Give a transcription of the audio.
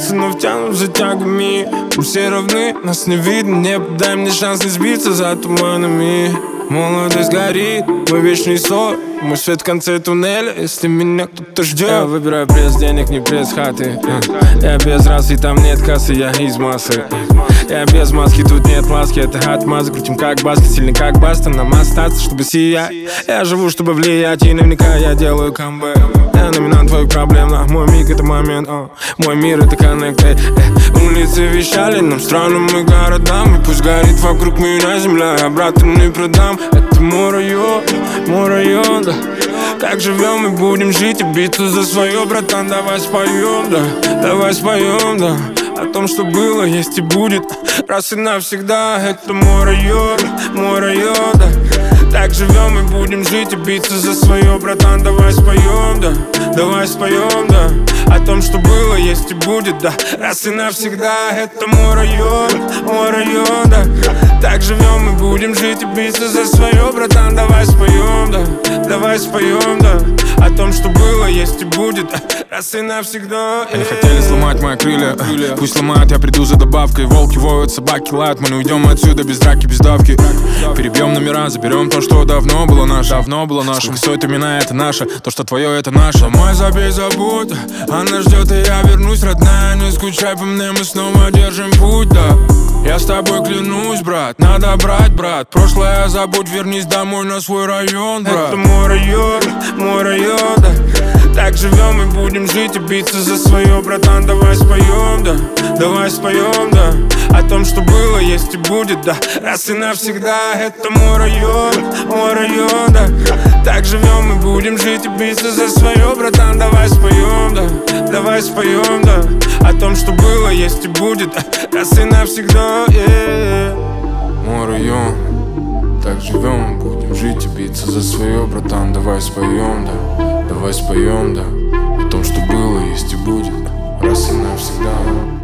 сердце, но втянут за тягами. Мы все равны, нас не видно, не дай мне шанс не сбиться за туманами. Молодость горит, мой вечный ссор, мой свет в конце туннеля, если меня кто-то ждет. Я выбираю пресс денег, не пресс хаты. Я без расы, там нет кассы, я из массы. Я без маски, тут нет маски, это отмазы. Крутим как баски, сильный как баста. Нам остаться, чтобы сиять. Я живу, чтобы влиять, и наверняка я делаю камбэк. Я номинант твоих проблем, но мой миг это момент. Мой мир это коннект. Улицы вещали нам странам и городам. И пусть горит вокруг меня земля, я брата не продам. Это мой район, да. Как живем и будем жить и биться за свое, братан. Давай споем, да, давай споем, да. О том, что было, есть и будет раз и навсегда. Это мой район, да. Так живем и будем жить и биться за свое, братан. Давай споем, да, давай споем, да. О том, что было, есть и будет, да, раз и навсегда. Это мой район, да. Так живем и будем жить и биться за свое, братан. Давай споем, да, давай споем, да. О том, что было, есть и будет, да, раз и навсегда. Они хотели сломать мои крылья, пусть ломают, я приду за добавкой. Волки воют, собаки лают, мы не уйдем отсюда без драки, без давки. Перебьем номера, заберем то, что давно было наше. Сколько стоит имена, это наше, то, что твое, это наше. Мой забей, забудь, она ждет, и я вернусь, родная. Не скучай по мне, мы снова держим путь, да. Я с тобой клянусь, брат, надо брать, брат. Прошлое забудь, вернись домой на свой район, брат. Это мой район, да. Так живем и будем жить и биться за свое, братан. Давай споем, да, давай споем, да. О том, что было, есть и будет, да, раз и навсегда. Это мой район, да. Так живем и будем жить и биться за свое, братан. Давай споем, да, давай споем, да. О том, что было, есть и будет, да, раз и навсегда, Мой район, так живем и будем жить и биться за свое, братан. Давай споем, да, давай споем, да. О том, что было, есть и будет, раз и навсегда.